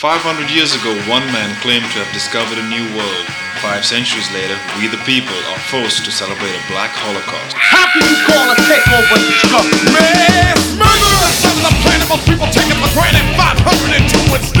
500 years ago, one man claimed to have discovered a new world. 5 centuries later, we the people are forced to celebrate a black holocaust. How can you call a takeover struggle? Mass murder! Son of the planet, most people take it for granted. 502 and still